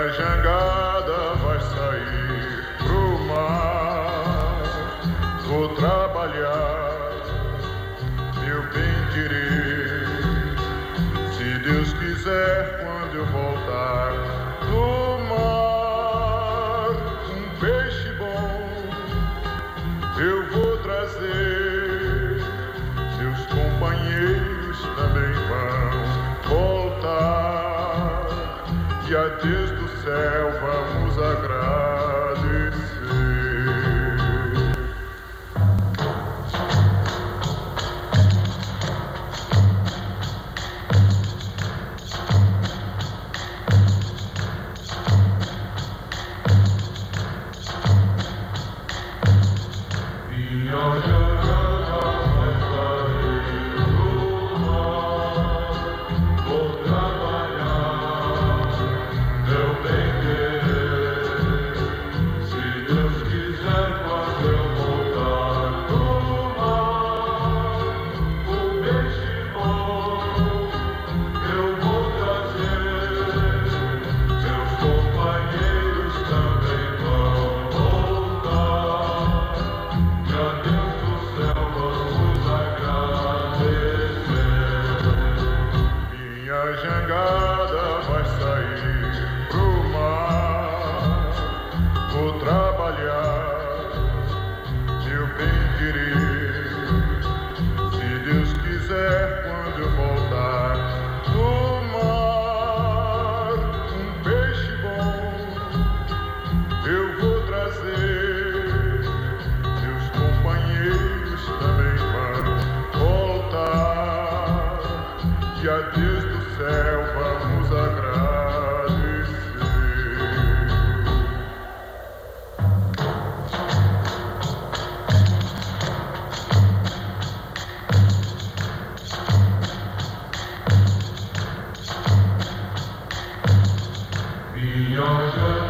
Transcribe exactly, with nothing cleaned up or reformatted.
Minha jangada vai sair pro mar. Vou trabalhar, meu bem-querer. Se Deus quiser, quando eu voltar do mar, um peixe bom eu vou trazer. Meus companheiros também vão voltar. E a Deus do céu vamos agradecer. Minha jangada vai sair pro mar. Vou trabalhar, meu bem-querer. Se Deus quiser, quando eu voltar do mar, o peixe bom eu vou trazer. Meus companheiros também vão voltar. E a Deus do céu vamos agradecer. Minha jangada vai sair pro mar. Vou trabalhar, meu bem-querer. Se Deus quiser, quando eu voltar do mar, um peixe bom eu vou trazer. Meus companheiros também vão voltar. E a Deus do céu vamos agradecer. Minha